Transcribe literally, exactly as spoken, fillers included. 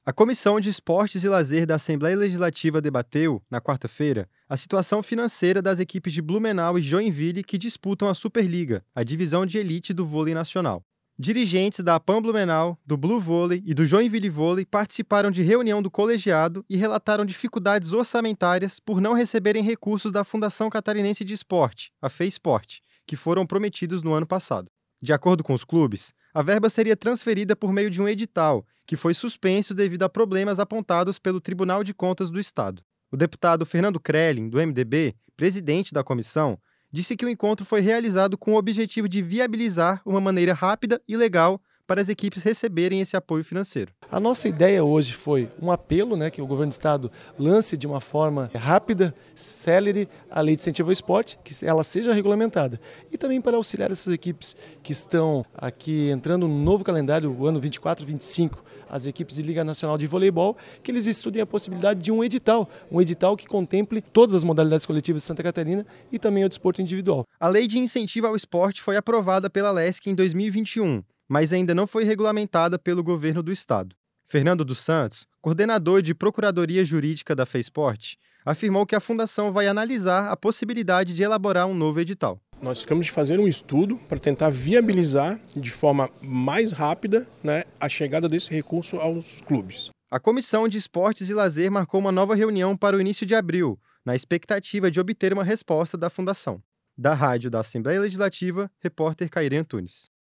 A Comissão de Esportes e Lazer da Assembleia Legislativa debateu, na quarta-feira, a situação financeira das equipes de Blumenau e Joinville que disputam a Superliga, a divisão de elite do vôlei nacional. Dirigentes da APAM Blumenau, do Blue Vôlei e do Joinville Vôlei participaram de reunião do colegiado e relataram dificuldades orçamentárias por não receberem recursos da Fundação Catarinense de Esporte, a FEIsport, que foram prometidos no ano passado. De acordo com os clubes, a verba seria transferida por meio de um edital, que foi suspenso devido a problemas apontados pelo Tribunal de Contas do Estado. O deputado Fernando Krelin, do M D B, presidente da comissão, disse que o encontro foi realizado com o objetivo de viabilizar uma maneira rápida e legal para as equipes receberem esse apoio financeiro. A nossa ideia hoje foi um apelo, né, que o governo do estado lance de uma forma rápida, célere, a lei de incentivo ao esporte, que ela seja regulamentada. E também para auxiliar essas equipes que estão aqui entrando no novo calendário, o ano vinte e quatro, vinte e cinco, as equipes de Liga Nacional de Voleibol, que eles estudem a possibilidade de um edital, um edital que contemple todas as modalidades coletivas de Santa Catarina e também o desporto individual. A lei de incentivo ao esporte foi aprovada pela Lesc em dois mil e vinte e um, mas ainda não foi regulamentada pelo governo do estado. Fernando dos Santos, coordenador de Procuradoria Jurídica da FEIsport, afirmou que a fundação vai analisar a possibilidade de elaborar um novo edital. Nós ficamos de fazer um estudo para tentar viabilizar de forma mais rápida, né, a chegada desse recurso aos clubes. A Comissão de Esportes e Lazer marcou uma nova reunião para o início de abril, na expectativa de obter uma resposta da fundação. Da Rádio da Assembleia Legislativa, repórter Caire Antunes.